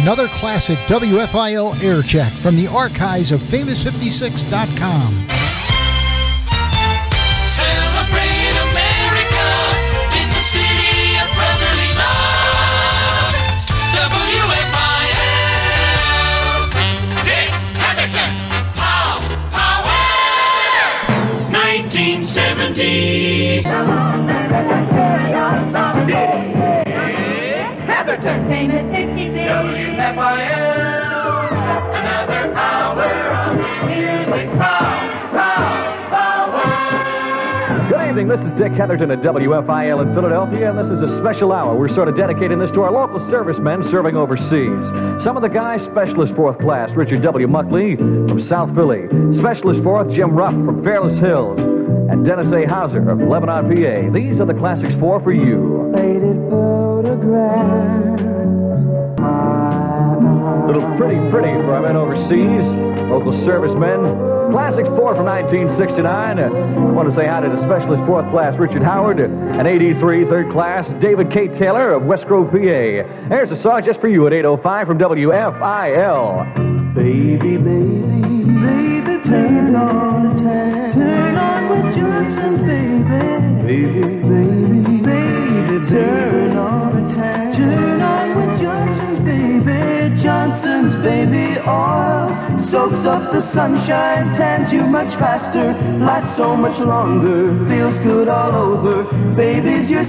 another classic WFIL air check from the archives of Famous56.com. Celebrate America in the city of brotherly love. WFIL. Dick Heatherton. Power. 1970. Heatherton. Famous 56. WFIL. Another hour of music. Power. Good evening, this is Dick Heatherton at WFIL in Philadelphia, and this is a special hour. We're sort of dedicating this to our local servicemen serving overseas. Some of the guys, Specialist 4th Class, Richard W. Muckley from South Philly, Specialist 4th, Jim Ruff from Fairless Hills, and Dennis A. Hauser of Lebanon, PA. These are the Classics 4 for you. Faded photograph. Little pretty for our men overseas, local servicemen. Classics 4 from 1969. I want to say hi to the Specialist 4th Class, Richard Howard, and AD3 3rd Class, David K. Taylor of West Grove, PA. There's a song just for you at 8:05 from WFIL. Baby, turn on the tap. Turn on with Johnson's, baby. Baby, turn on the tap. Turn on with Johnson's, baby. Johnson's baby oil soaks up the sunshine, tans you much faster, lasts so much longer, feels good all over, baby's your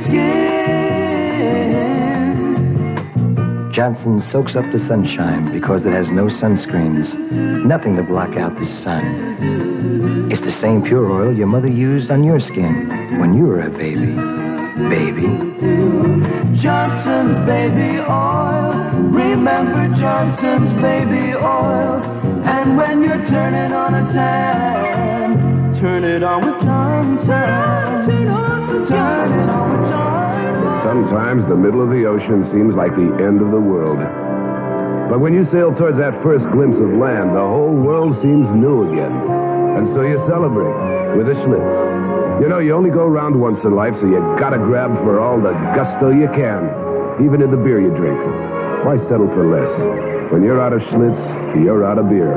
skin. Johnson soaks up the sunshine because it has no sunscreens, nothing to block out the sun. It's the same pure oil your mother used on your skin when you were a baby. Johnson's baby oil. Remember Johnson's baby oil. And when you're turning on a tan, turn it on with Johnson. Turn on with Johnson. Sometimes the middle of the ocean seems like the end of the world. But when you sail towards that first glimpse of land, the whole world seems new again. And so you celebrate with a Schlitz. You know, you only go around once in life, so you gotta grab for all the gusto you can, even in the beer you drink. Why settle for less? When you're out of Schlitz, you're out of beer.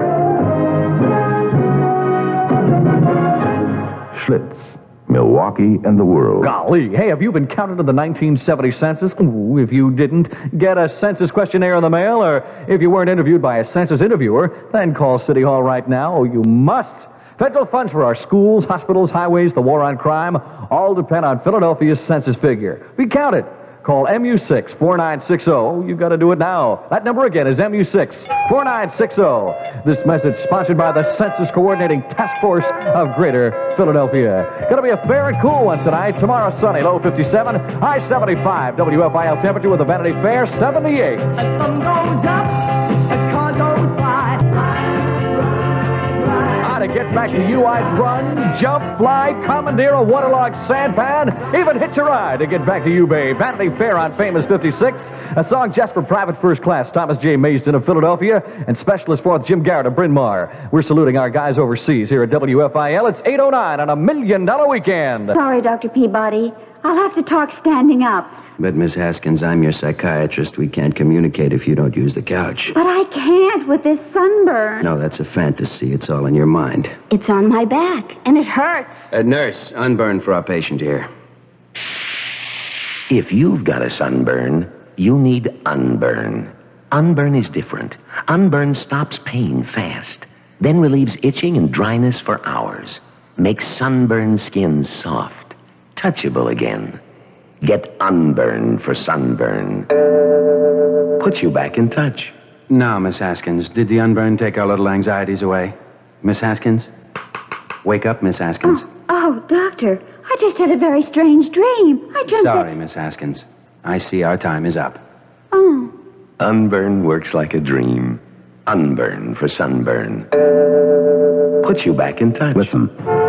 Schlitz, Milwaukee and the world. Golly, hey, have you been counted in the 1970 census? Ooh, if you didn't get a census questionnaire in the mail, or if you weren't interviewed by a census interviewer, then call City Hall right now. Oh, you must. Federal funds for our schools, hospitals, highways, the war on crime, all depend on Philadelphia's census figure. Be counted. Call MU6-4960. You've got to do it now. That number again is MU6-4960. This message sponsored by the Census Coordinating Task Force of Greater Philadelphia. Going to be a fair and cool one tonight. Tomorrow, sunny, low 57, high 75. WFIL temperature with a Vanity Fair, 78. The sun goes up, the car goes by. To get back to you, I'd run, jump, fly, commandeer a waterlogged sampan, even hitch a ride to get back to you, babe. Vanity Fair on Famous 56. A song just for Private First Class Thomas J. Mason of Philadelphia and Specialist 4th Jim Garrett of Bryn Mawr. We're saluting our guys overseas here at WFIL. It's 8:09 on a $1 million weekend. Sorry, Dr. Peabody. I'll have to talk standing up. But, Miss Haskins, I'm your psychiatrist. We can't communicate if you don't use the couch. But I can't with this sunburn. No, that's a fantasy. It's all in your mind. It's on my back, and it hurts. Nurse, unburn for our patient here. If you've got a sunburn, you need Unburn. Unburn is different. Unburn stops pain fast, then relieves itching and dryness for hours. Makes sunburned skin soft, touchable again. Get Unburn for sunburn. Puts you back in touch. Now, Miss Haskins, did the Unburn take our little anxieties away? Miss Haskins? Wake up, Miss Haskins. Oh, Doctor, I just had a very strange dream. I dreamt Sorry, Miss Haskins. I see our time is up. Oh. Unburn works like a dream. Unburn for sunburn. Puts you back in touch. Listen.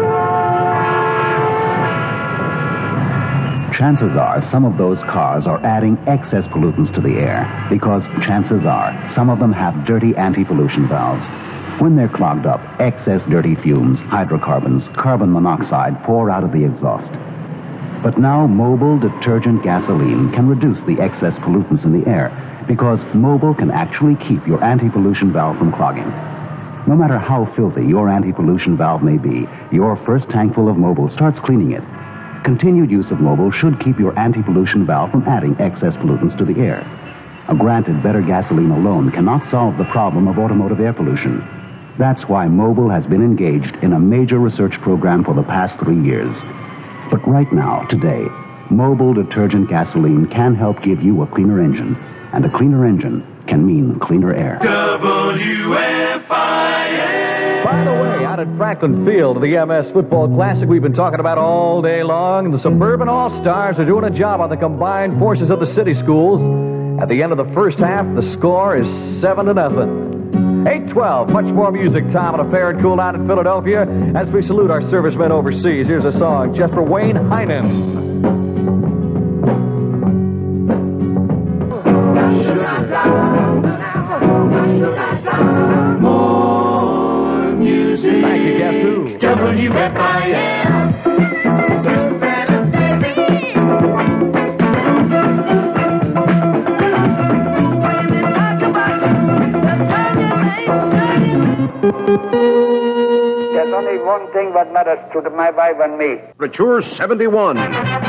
Chances are some of those cars are adding excess pollutants to the air because chances are some of them have dirty anti-pollution valves. When they're clogged up, excess dirty fumes, hydrocarbons, carbon monoxide pour out of the exhaust. But now mobile detergent gasoline can reduce the excess pollutants in the air because Mobil can actually keep your anti-pollution valve from clogging. No matter how filthy your anti-pollution valve may be, your first tankful of Mobil starts cleaning it. Continued use of Mobil should keep your anti-pollution valve from adding excess pollutants to the air. Granted, better gasoline alone cannot solve the problem of automotive air pollution. That's why Mobil has been engaged in a major research program for the past 3 years. But right now, today, Mobil detergent gasoline can help give you a cleaner engine. And a cleaner engine can mean cleaner air. WFIL. By the way, out at Franklin Field, the MS Football Classic we've been talking about all day long, the Suburban All-Stars are doing a job on the combined forces of the city schools. At the end of the first half, the score is 7-0. 8:12, much more music time on a fair and cool night in Philadelphia as we salute our servicemen overseas. Here's a song just for Wayne Heinen. More music. Thank you, guess who? WFIL. There's only one thing that matters to my wife and me. Mature 71.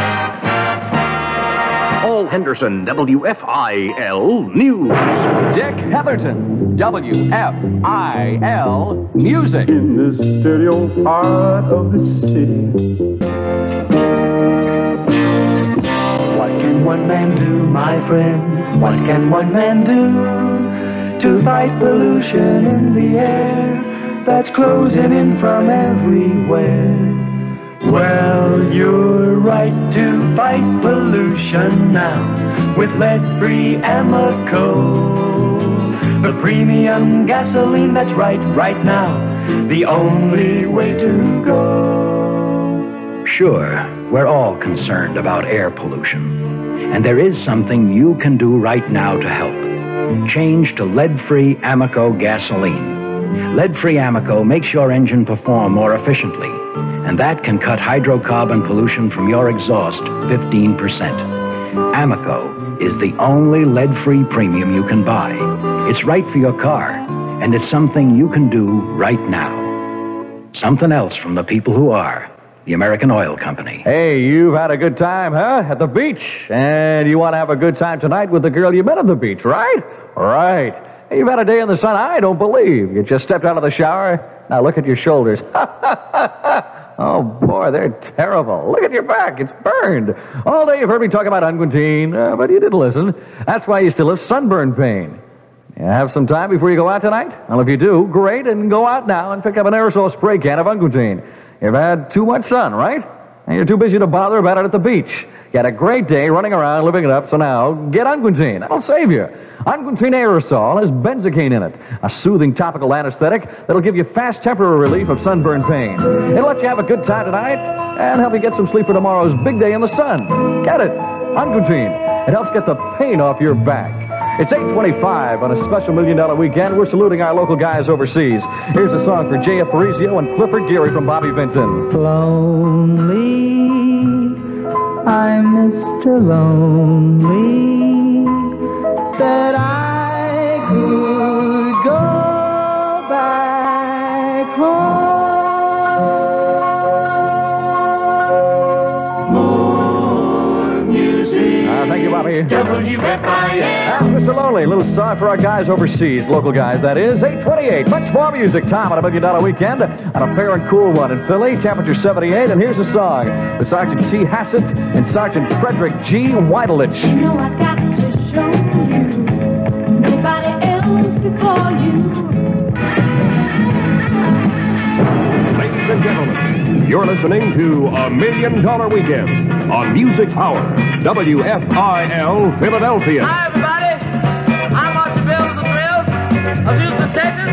Paul Henderson, WFIL News. Dick Heatherton, WFIL Music. In the stereo part of the city. What can one man do, my friend? What can one man do to fight pollution in the air that's closing in from everywhere? Well, you're right to fight pollution now with lead-free Amoco, the premium gasoline that's right now, the only way to go. Sure, we're all concerned about air pollution. And there is something you can do right now to help. Change to lead-free Amoco gasoline. Lead-free Amoco makes your engine perform more efficiently, and that can cut hydrocarbon pollution from your exhaust 15%. Amoco is the only lead-free premium you can buy. It's right for your car, and it's something you can do right now. Something else from the people who are. The American Oil Company. Hey, you've had a good time, huh? At the beach. And you want to have a good time tonight with the girl you met at the beach, right? Right. You've had a day in the sun, I don't believe. You just stepped out of the shower. Now look at your shoulders. Oh, boy, they're terrible. Look at your back. It's burned. All day you've heard me talk about Unguentine, but you didn't listen. That's why you still have sunburn pain. You have some time before you go out tonight? Well, if you do, great, and go out now and pick up an aerosol spray can of Unguentine. You've had too much sun, right? And you're too busy to bother about it at the beach. You had a great day running around, living it up, so now get Unguentine. That'll save you. Unguentine aerosol has benzocaine in it, a soothing topical anesthetic that'll give you fast temporary relief of sunburn pain. It'll let you have a good time tonight and help you get some sleep for tomorrow's big day in the sun. Get it. Unguentine. It helps get the pain off your back. It's 8:25 on a special $1 Million weekend. We're saluting our local guys overseas. Here's a song for J.F. Parisio and Clifford Geary from Bobby Vinton. Lonely, I'm Mr. Lonely, that I could go back home. More music. Thank you, Bobby. WFIL. That's Mr. Lonely, a little song for our guys overseas, local guys, that is. 8:28, much more music time on a $1 Million weekend on a fair and cool one in Philly. Temperature 78, and here's a song with Sergeant T. Hassett and Sergeant Frederick G. Weidelich. You know I got to show you nobody else before you. Ladies and gentlemen, you're listening to $1 Million Weekend on Music Power, WFIL Philadelphia. Hi, everybody. I'm Archie Bell of the Thrills of Houston, Texas.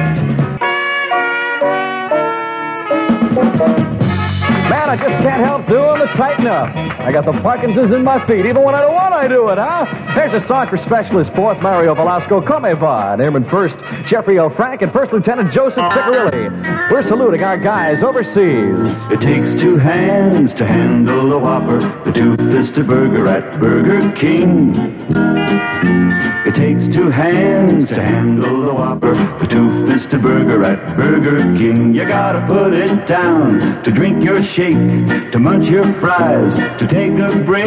Man, I just can't help doing the tighten up. I got the Parkinson's in my feet, even when I don't want to I do it, huh? Here's a song for Specialist Fourth, Mario Velasco, Come Va, and Airman First, Jeffrey L. Frank, and First Lieutenant Joseph Ciccarelli. We're saluting our guys overseas. It takes two hands to handle a Whopper, the two-fisted burger at Burger King. It takes two hands to handle a Whopper, the two-fisted burger at Burger King. You gotta put it down to drink your shake, to munch your fries, to take a break.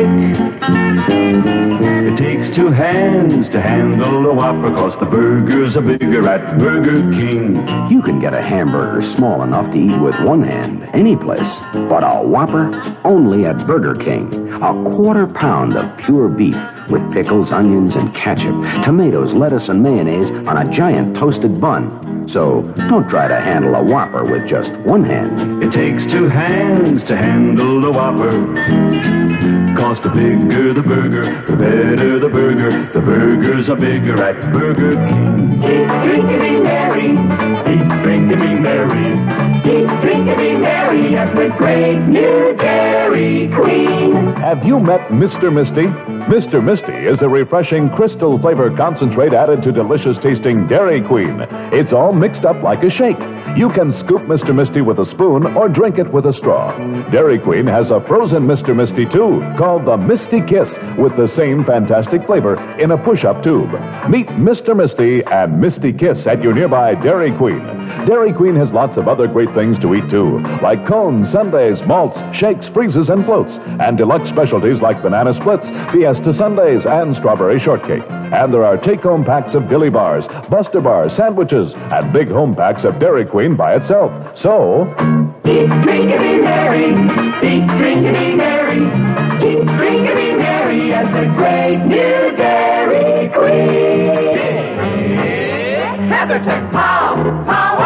It takes two hands to handle a Whopper, 'cause the burgers are bigger at Burger King. You can get a hamburger small enough to eat with one hand any place, but a Whopper only at Burger King. A quarter-pound of pure beef with pickles, onions, and ketchup, tomatoes, lettuce, and mayonnaise on a giant toasted bun. So don't try to handle a Whopper with just one hand. It takes two hands to handle a Whopper, 'cause the bigger the burger, the better the burger. The burgers are bigger at Burger King. Eat, drink, and be merry. Eat, drink, and be merry. Eat, drink, and be merry at the great new Dairy Queen. Have you met Mr. Misty? Mr. Misty is a refreshing crystal flavor concentrate added to delicious tasting Dairy Queen. It's all mixed up like a shake. You can scoop Mr. Misty with a spoon or drink it with a straw. Dairy Queen has a frozen Mr. Misty too, called the Misty Kiss, with the same fantastic flavor in a push-up tube. Meet Mr. Misty and Misty Kiss at your nearby Dairy Queen. Dairy Queen has lots of other great things to eat too, like cones, sundaes, malts, shakes, freezes, and floats, and deluxe specialties like banana splits, Fiesta sundaes, and strawberry shortcake. And there are take-home packs of Dilly bars, Buster bars, sandwiches, and big home packs of Dairy Queen by itself. So, Eat, drink, and be merry. Eat, drink, and be merry. Eat, drink, and be merry at the great new Dairy Queen. Heatherton, power!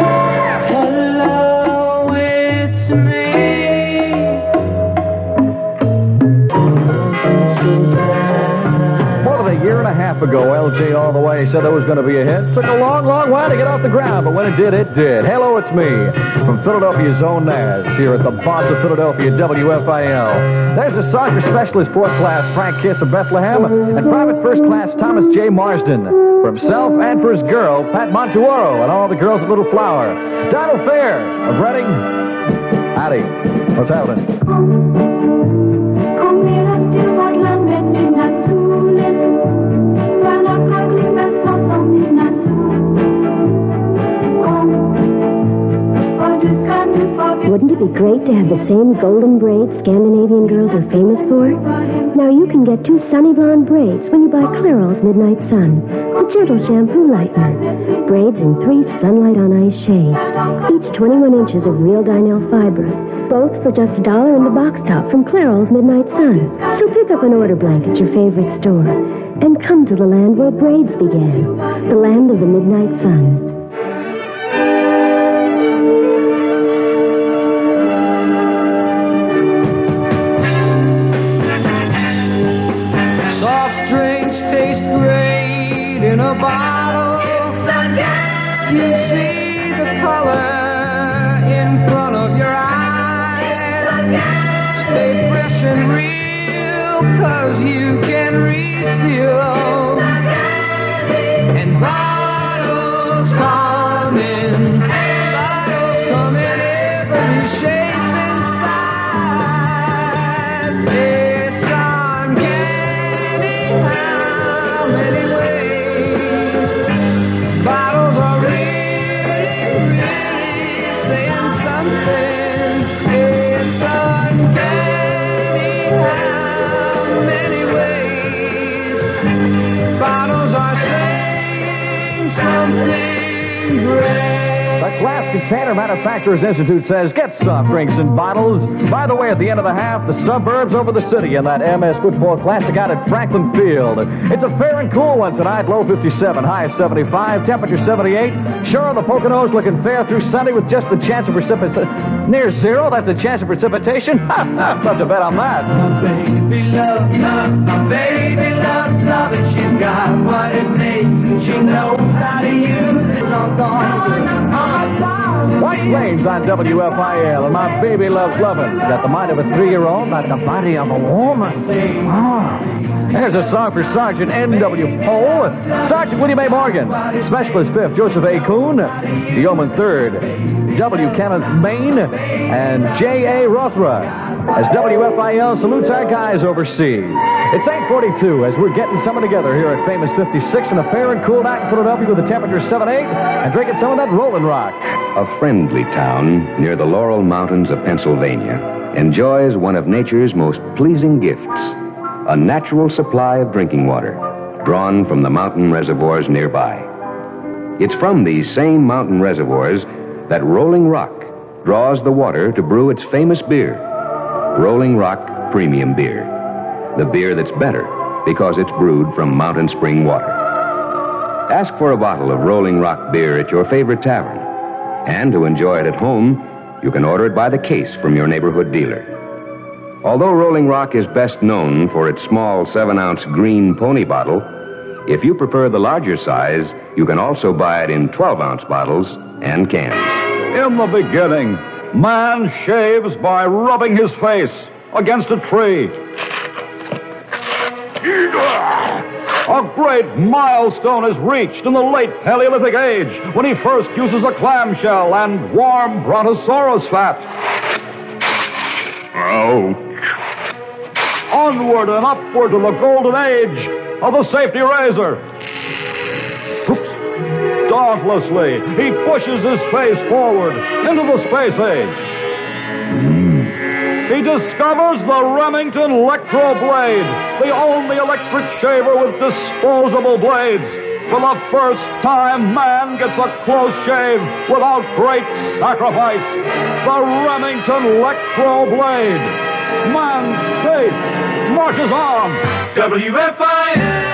Hello, it's me. More than a year and a half ago, LJ All the Way said there was going to be a hit. Took a long, long while to get off the ground, but when it did, it did. Hello, it's me from Philadelphia's own Naz here at the Boss of Philadelphia, WFIL. There's a song for Specialist Fourth Class Frank Kiss of Bethlehem and Private First Class Thomas J. Marsden. For himself and for his girl, Pat Montuoro, and all the girls at Little Flower. Donald Fair of Reading. Howdy. What's happening? Kom eras till vårt land med midnattssolen. Stjärna parklimmer så som midnattssol. Kom, och du ska nu få Wouldn't it be great to have the same golden braids Scandinavian girls are famous for? Now you can get 2 sunny blonde braids when you buy Clairol's Midnight Sun, the gentle shampoo lightener. Braids in 3 sunlight on ice shades, each 21 inches of real Dynel fiber, both for just $1 in the box top from Clairol's Midnight Sun. So pick up an order blank at your favorite store and come to the land where braids began, the land of the Midnight Sun. Soft drinks taste great in a bottle. You see the color in front of your eyes. Stay fresh and real, 'cause you can reseal. And bottles come in every shape and size. It's uncanny how many ways bottles are really saying something. It's uncanny how many ways bottles are saying something great. The Glass Container Manufacturers Institute says, get soft drinks in bottles. By the way, at the end of the half, the suburbs over the city in that MS Football Classic out at Franklin Field. It's a fair and cool one tonight. Low 57, high 75, temperature 78. Sure, the Poconos looking fair through Sunday with just the chance of precipitation. Near zero, that's a chance of precipitation. Love to bet on that. My baby loves love, my baby loves love, and she's got what it takes, and she knows how to use it. On my side. White Flames on WFIL, and my baby loves loving. Got the mind of a 3-year-old, got the body of a woman. Oh. There's a song for Sergeant N.W. Pohl, Sergeant William A. Morgan, Specialist 5th Joseph A. Kuhn, Yeoman 3rd W. Kenneth Main, and J.A. Rothra, as WFIL salutes our guys overseas. It's 8:42 as we're getting summer together here at Famous 56 in a fair and cool night in Philadelphia with a temperature 7-8 and drinking some of that Rolling Rock. A friendly town near the Laurel Mountains of Pennsylvania enjoys one of nature's most pleasing gifts, a natural supply of drinking water drawn from the mountain reservoirs nearby. It's from these same mountain reservoirs that Rolling Rock draws the water to brew its famous beer, Rolling Rock Premium Beer, the beer that's better because it's brewed from mountain spring water. Ask for a bottle of Rolling Rock beer at your favorite tavern, and to enjoy it at home, you can order it by the case from your neighborhood dealer. Although Rolling Rock is best known for its small 7-ounce green pony bottle, if you prefer the larger size, you can also buy it in 12-ounce bottles and cans. In the beginning, man shaves by rubbing his face against a tree. A great milestone is reached in the late Paleolithic Age when he first uses a clamshell and warm brontosaurus fat. Ouch. Onward and upward to the golden age of the safety razor. Dauntlessly, he pushes his face forward into the space age. He discovers the Remington Electro Blade, the only electric shaver with disposable blades. For the first time, man gets a close shave without great sacrifice. The Remington Electro Blade. Man's faith marches on. WFIL.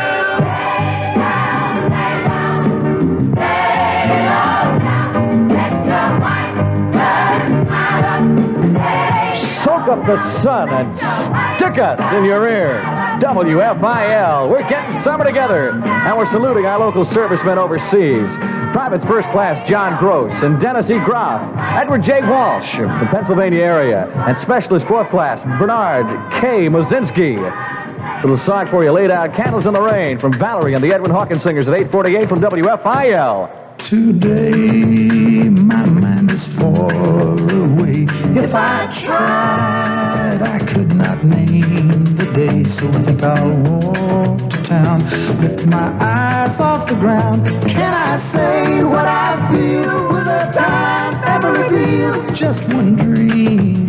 Soak up the sun and stick us in your ear. WFIL. We're getting summer together, and we're saluting our local servicemen overseas. Privates First Class John Gross and Dennis E. Groff, Edward J. Walsh from the Pennsylvania area, and Specialist 4th Class Bernard K. Mozinski. Little song for you laid out, Candles in the Rain from Valerie and the Edwin Hawkins Singers at 8:48 from WFIL. Today, my mind is far away. If I tried, I could not name the day. So I think I'll walk to town, lift my eyes off the ground. Can I say what I feel? Will the time ever reveal just one dream?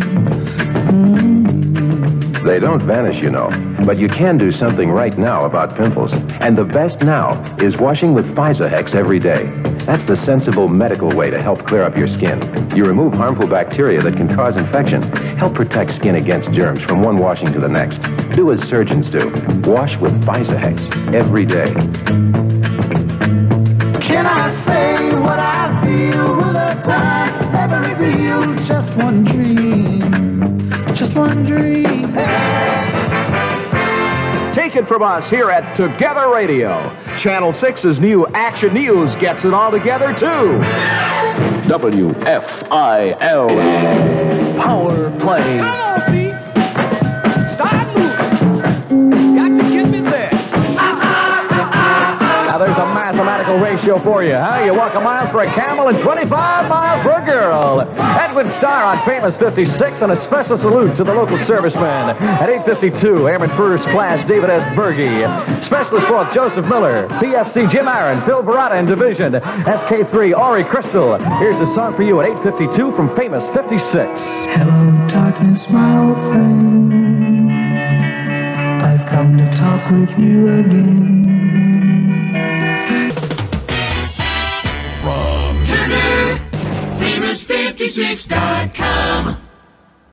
They don't vanish, you know, but you can do something right now about pimples. And the best now is washing with Physohex every day. That's the sensible medical way to help clear up your skin. You remove harmful bacteria that can cause infection. Help protect skin against germs from one washing to the next. Do as surgeons do. Wash with Physohex every day. Can I say what I feel? Will the time ever reveal just one dream? Just one dream. Take it from us here at Together Radio. Channel 6's new Action News gets it all together, too. WFIL. Power Play. Come on, Pete. Start moving. Got to get me there. Now there's a mathematical ratio for you, huh? You walk a mile for a camel and 25 miles for a girl. Edwin Starr on Famous 56, and a special salute to the local servicemen. At 8:52, Airman First Class David S. Berge, Specialist 4th Joseph Miller, PFC Jim Aaron, Phil Barata in Division, SK3 Ori Crystal. Here's a song for you at 8:52 from Famous 56. Hello, darkness, my old friend. I've come to talk with you again. From Turner, Famous56.com.